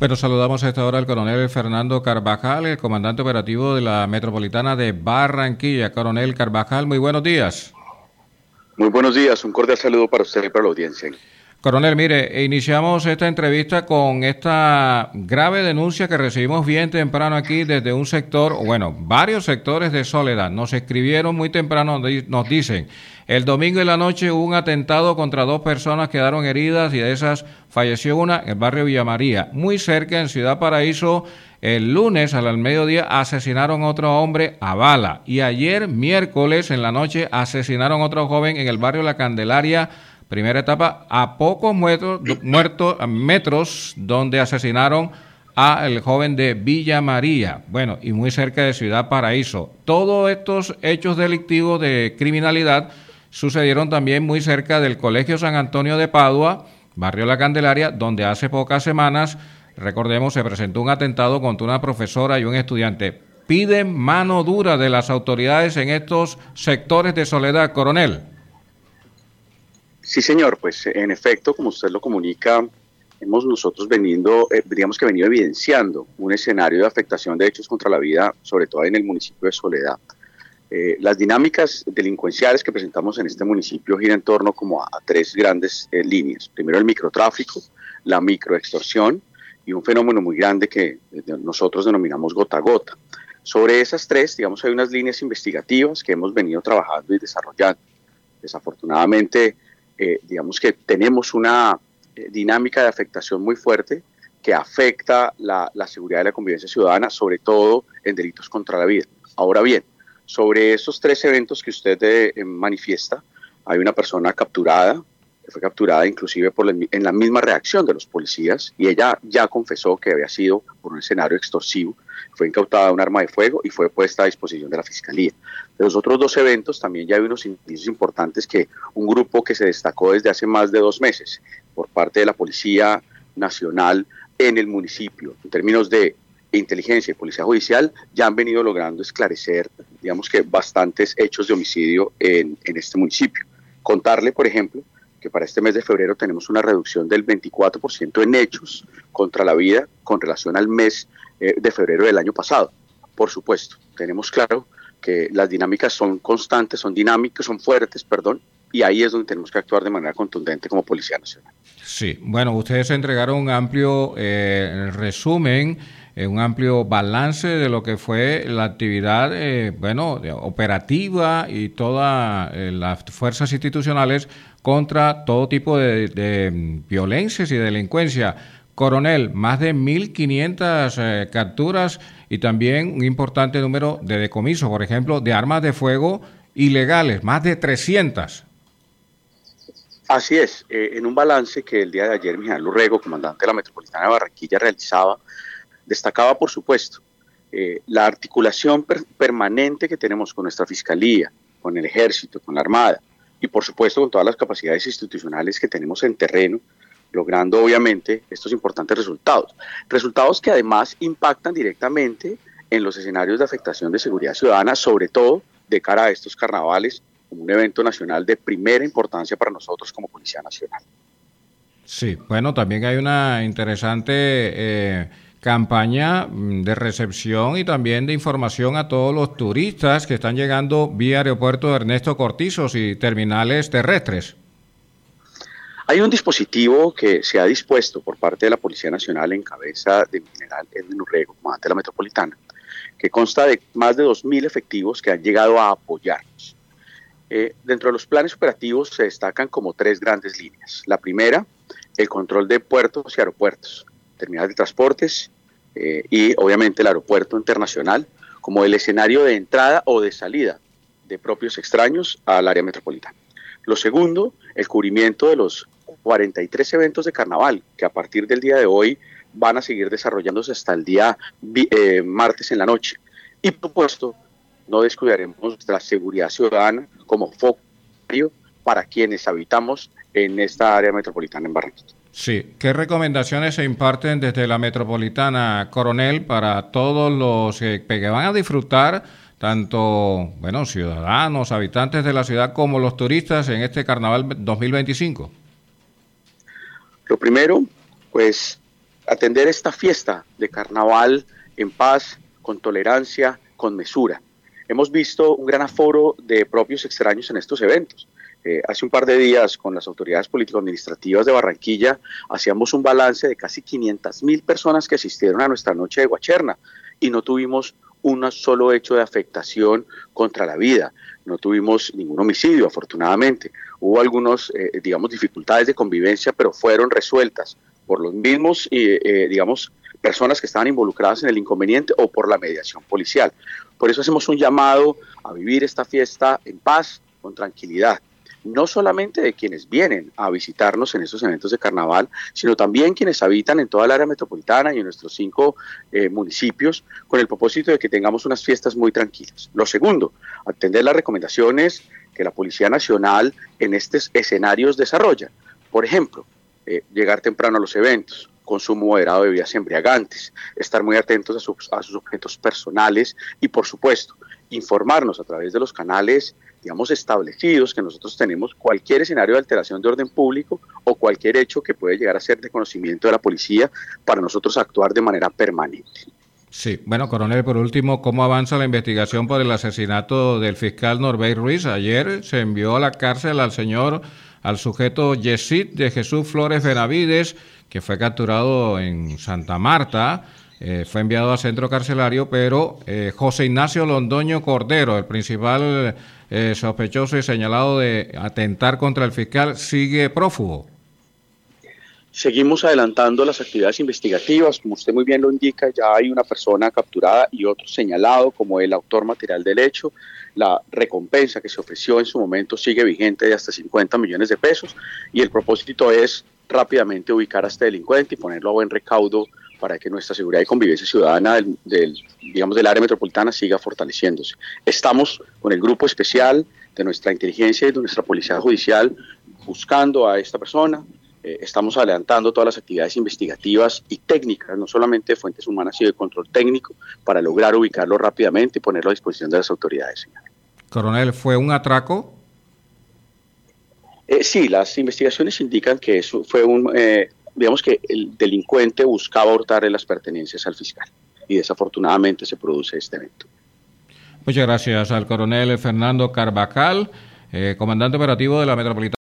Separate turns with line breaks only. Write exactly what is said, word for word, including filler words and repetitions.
Bueno, saludamos a esta hora al coronel Fernando Carvajal, el comandante operativo de la Metropolitana de Barranquilla. Coronel Carvajal, muy buenos días.
Muy buenos días, un cordial saludo para usted y para la audiencia.
Coronel, mire, iniciamos esta entrevista con esta grave denuncia que recibimos bien temprano aquí desde un sector, bueno, varios sectores de Soledad. Nos escribieron muy temprano, nos dicen, el domingo en la noche hubo un atentado contra dos personas que quedaron heridas y de esas falleció una en el barrio Villa María. Muy cerca, en Ciudad Paraíso, el lunes al mediodía asesinaron a otro hombre a bala. Y ayer, miércoles, en la noche, asesinaron a otro joven en el barrio La Candelaria, primera etapa, a pocos muertos, muertos, metros, donde asesinaron al joven de Villa María, bueno, y muy cerca de Ciudad Paraíso. Todos estos hechos delictivos de criminalidad sucedieron también muy cerca del Colegio San Antonio de Padua, barrio La Candelaria, donde hace pocas semanas, recordemos, se presentó un atentado contra una profesora y un estudiante. Piden mano dura de las autoridades en estos sectores de Soledad, coronel.
Sí, señor, pues en efecto, como usted lo comunica, hemos nosotros venido, eh, digamos que venido evidenciando un escenario de afectación de hechos contra la vida, sobre todo en el municipio de Soledad. Eh, las dinámicas delincuenciales que presentamos en este municipio giran en torno como a, a tres grandes eh, líneas. Primero el microtráfico, la microextorsión y un fenómeno muy grande que eh, nosotros denominamos gota a gota. Sobre esas tres, digamos, hay unas líneas investigativas que hemos venido trabajando y desarrollando. Desafortunadamente, Eh, digamos que tenemos una eh, dinámica de afectación muy fuerte que afecta la, la seguridad y la convivencia ciudadana, sobre todo en delitos contra la vida. Ahora bien, sobre esos tres eventos que usted eh, manifiesta, hay una persona capturada, que fue capturada inclusive por la, en la misma reacción de los policías, y ella ya confesó que había sido por un escenario extorsivo, fue incautada un arma de fuego y fue puesta a disposición de la Fiscalía. De los otros dos eventos también ya hay unos indicios importantes que un grupo que se destacó desde hace más de dos meses por parte de la Policía Nacional en el municipio, en términos de inteligencia y policía judicial, ya han venido logrando esclarecer, digamos que bastantes hechos de homicidio en, en este municipio. Contarle, por ejemplo, que para este mes de febrero tenemos una reducción del veinticuatro por ciento en hechos contra la vida con relación al mes eh, de febrero del año pasado. Por supuesto, tenemos claro que las dinámicas son constantes, son dinámicas, son fuertes, perdón, y ahí es donde tenemos que actuar de manera contundente como Policía Nacional.
Sí, bueno, ustedes entregaron un amplio eh, resumen, eh, un amplio balance de lo que fue la actividad, eh, bueno, operativa y todas eh, las fuerzas institucionales contra todo tipo de, de violencias y delincuencia. Coronel, más de mil quinientas eh, capturas y también un importante número de decomisos, por ejemplo, de armas de fuego ilegales, más de trescientas.
Así es, eh, en un balance que el día de ayer mi general Urrego, comandante de la Metropolitana de Barranquilla, realizaba, destacaba, por supuesto, eh, la articulación per permanente que tenemos con nuestra Fiscalía, con el Ejército, con la Armada, y por supuesto con todas las capacidades institucionales que tenemos en terreno, logrando obviamente estos importantes resultados. Resultados que además impactan directamente en los escenarios de afectación de seguridad ciudadana, sobre todo de cara a estos carnavales, como un evento nacional de primera importancia para nosotros como Policía Nacional.
Sí, bueno, también hay una interesante eh, campaña de recepción y también de información a todos los turistas que están llegando vía aeropuerto Ernesto Cortizos y terminales terrestres.
Hay un dispositivo que se ha dispuesto por parte de la Policía Nacional en cabeza del general Edwin Urrego, comandante de la Metropolitana, que consta de más de dos mil efectivos que han llegado a apoyarnos. Eh, dentro de los planes operativos se destacan como tres grandes líneas. La primera, el control de puertos y aeropuertos, terminales de transportes eh, y obviamente el aeropuerto internacional como el escenario de entrada o de salida de propios extraños al área metropolitana. Lo segundo, el cubrimiento de los cuarenta y tres eventos de carnaval que a partir del día de hoy van a seguir desarrollándose hasta el día eh, martes en la noche. Y por supuesto, no descuidaremos nuestra seguridad ciudadana como foco para quienes habitamos en esta área metropolitana en Barranquilla.
Sí, ¿qué recomendaciones se imparten desde la Metropolitana, coronel, para todos los que, que van a disfrutar, tanto bueno ciudadanos, habitantes de la ciudad, como los turistas en este Carnaval dos mil veinticinco?
Lo primero, pues atender esta fiesta de carnaval en paz, con tolerancia, con mesura. Hemos visto un gran aforo de propios extraños en estos eventos. Eh, hace un par de días, con las autoridades político-administrativas de Barranquilla, hacíamos un balance de casi quinientas mil personas que asistieron a nuestra noche de Guacherna y no tuvimos un solo hecho de afectación contra la vida. No tuvimos ningún homicidio, afortunadamente. Hubo algunos, eh, digamos, dificultades de convivencia, pero fueron resueltas por los mismos, eh, eh, digamos, personas que estaban involucradas en el inconveniente o por la mediación policial. Por eso hacemos un llamado a vivir esta fiesta en paz, con tranquilidad. No solamente de quienes vienen a visitarnos en estos eventos de carnaval, sino también quienes habitan en toda el área metropolitana y en nuestros cinco eh, municipios, con el propósito de que tengamos unas fiestas muy tranquilas. Lo segundo, atender las recomendaciones que la Policía Nacional en estos escenarios desarrolla. Por ejemplo, eh, llegar temprano a los eventos, consumo moderado de bebidas embriagantes, estar muy atentos a sus, a sus objetos personales y, por supuesto, informarnos a través de los canales, digamos, establecidos que nosotros tenemos, cualquier escenario de alteración de orden público o cualquier hecho que puede llegar a ser de conocimiento de la policía para nosotros actuar de manera permanente.
Sí, bueno, coronel, por último, ¿cómo avanza la investigación por el asesinato del fiscal Norbert Ruiz? Ayer se envió a la cárcel al señor, al sujeto Yesid de Jesús Flores Benavides, que fue capturado en Santa Marta. Eh, fue enviado a centro carcelario, pero eh, José Ignacio Londoño Cordero, el principal eh, sospechoso y señalado de atentar contra el fiscal, sigue prófugo.
Seguimos adelantando las actividades investigativas, como usted muy bien lo indica, ya hay una persona capturada y otro señalado como el autor material del hecho. La recompensa que se ofreció en su momento sigue vigente de hasta cincuenta millones de pesos y el propósito es rápidamente ubicar a este delincuente y ponerlo a buen recaudo para que nuestra seguridad y convivencia ciudadana del, del, digamos, del área metropolitana siga fortaleciéndose. Estamos con el grupo especial de nuestra inteligencia y de nuestra policía judicial buscando a esta persona. Eh, estamos adelantando todas las actividades investigativas y técnicas, no solamente de fuentes humanas, sino de control técnico, para lograr ubicarlo rápidamente y ponerlo a disposición de las autoridades, señor.
Coronel, ¿fue un atraco?
Eh, sí, las investigaciones indican que eso fue un... Eh, digamos que el delincuente buscaba hurtarle las pertenencias al fiscal y desafortunadamente se produce este evento.
Muchas gracias al coronel Fernando Carvajal, eh, comandante operativo de la Metropolitana.